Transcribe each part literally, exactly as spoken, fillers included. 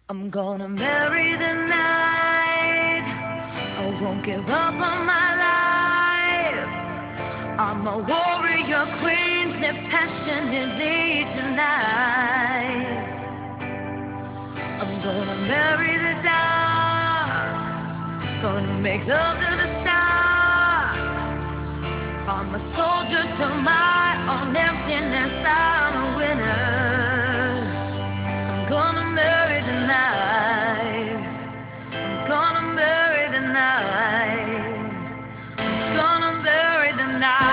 I'm gonna marry the night. I won't give up on my life. I'm a warrior queen, live passionately tonight. I'm gonna marry the dark. Gonna make love to the stars. I'm a soldier to my own emptiness. I'm a winner. I'm gonna marry the night. I'm gonna marry the night. I'm gonna marry the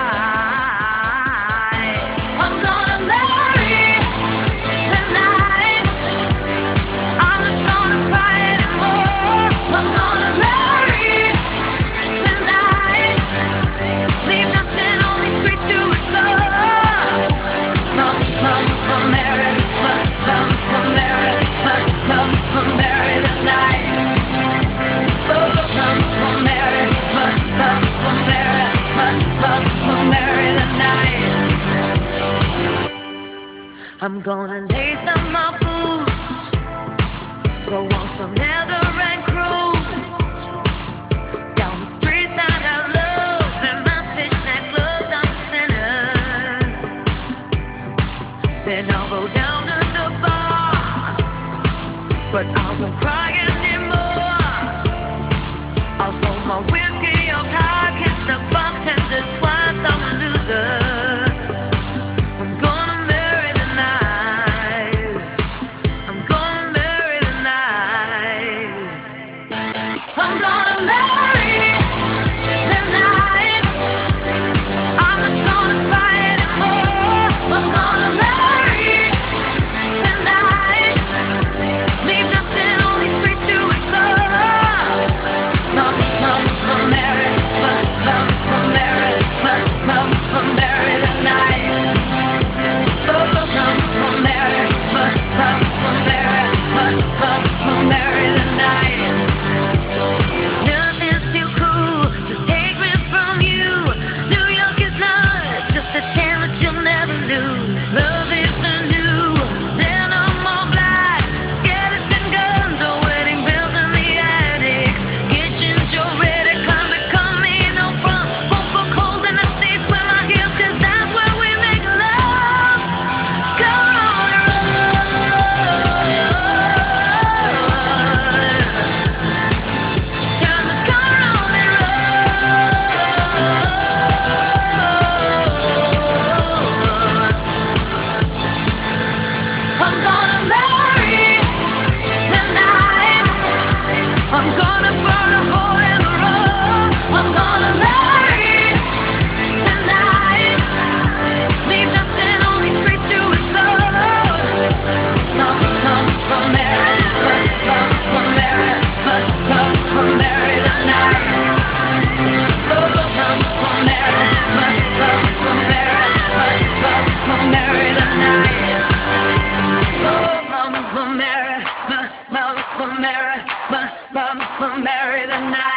night. I'm gonna marry the night. I'm not gonna cry anymore. I'm gonna marry the night. Leave nothing, only straight to its love. Mom, mom, mom, marry, mom, mom, mom, marry, mom, mom, mom, marry the night. Oh, mom, mom, marry, mom, mom, mom, marry, mom, mom, mom, marry the night. I'm gonna lace up my boots, go on some leather and cruise down the streets that I love, and my fishnet gloves, I'm a sinner. Then I'll go down to the bar, but I won't cry anymore. I'll throw my whiskey up high, kiss the bartender twice, I'm a loser. I'm gonna marry the night. I'm gonna marry the night. I'm gonna marry the night. I'm not gonna cry anymore. I'm gonna marry the night. Leave nothing, only straight to its love. Mom, mom, mom, marry, mom, mom, mom, marry, mom, mom, mom, marry the night. Oh, mom, mom, marry, mom, mom, mom, marry, mom, mom, mom, marry the night. Nothing's too cool to take me from you. New York is not just a town that you'll never lose. Love is the new denim all black. Skeleton guns or wedding bells in the attic. Kitchen Joe ready, cause they're coming home from won't book holes in the seats with my heels, cause that's where we make love. Come on, time to come on and roll. I'm gonna marry the night. I'm gonna burn a hole in the road. I'm gonna marry the night. Leave nothing, only straight to its love. Mom, mom, mom, marry, mom, mom, mom, marry, mom, mom, mom, marry the night. Oh, mom, mom, marry, mom, mom, mom, marry, mom, mom, mom, marry the night. Oh, mama, mama, marry, mama, mama, marry, mama, mama, marry the night.